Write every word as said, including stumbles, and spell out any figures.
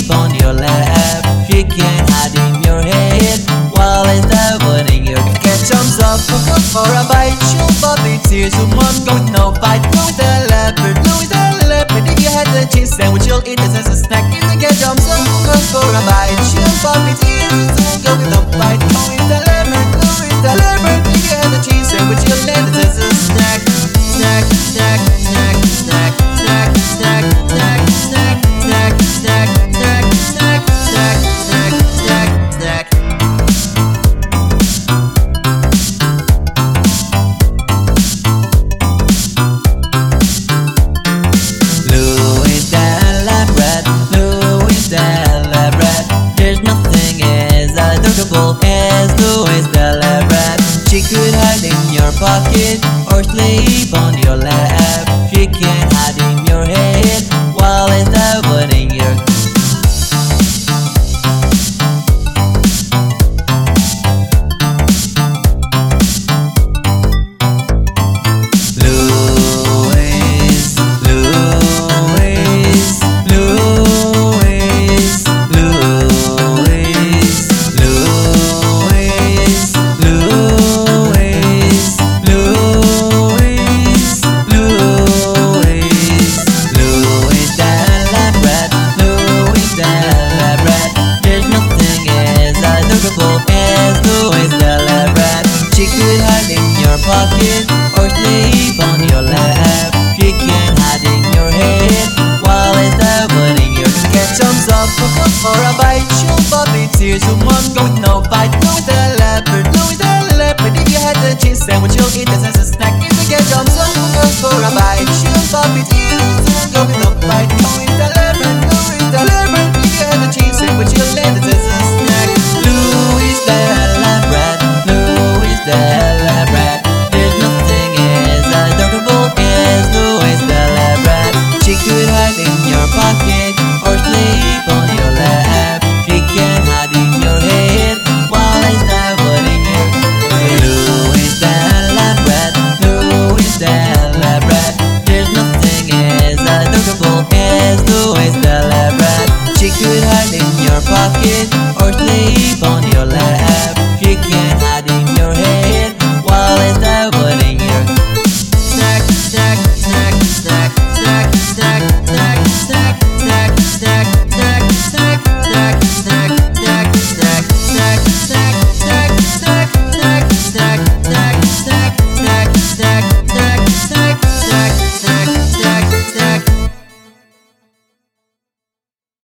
sleep on your lap. She can hide in your head while it's happening. You can catch arms up, go for a bite. She'll pop its ears, someone go with no fight. Louis the leopard, Louis the leopard. If you had the cheese sandwich, you'll eat it as a snack. You can catch arms up, go for a bite. She'll pop its ears, someone go with no fight. Louis the leopard, Louis the leopard. If you had the cheese sandwich, you'll eat it as a snack. Snack, snack, snack, snack, snack, snack, snack, snack, snack, snack, snack, snack, snack, snack, snack, snack. Louis the Labrat, Louis the Labrat. There's nothing as adorable as Louis the Labrat. She could hide in your pocket or sleep on your lap. She can hide in your head while it's happening. Your Louis, Louis, Louis, Louis, Louis, Louis, Louis, Louis, Louis the Labrat, Louis the Labrat. There's nothing as adorable as Louis the Labrat. She could hide in your pocket or sleep on your lap. She can hide in your head while it's happening. You can catch arms up, go for a bite. She'll pop its ears, someone go with no fight. Louis the leopard, Louis the leopard. If you had the cheese sandwich, you'll eat this as a snack. You can catch arms up, go for a bite. She'll pop its ears, someone go with no fight. Louis the leopard, Louis the leopard. If you had the cheese sandwich, you'll eat this as a snack. Louis the Labrat, Louis the Labrat. There's nothing as adorable as Louis the Labrat. She could hide in your pocket or sleep on your lap. She can hide in your head while it's happening. Louis the Labrat, Louis the Labrat. There's nothing as adorable as Louis the Labrat. She could hide in your pocket or sleep on your lap. She can hide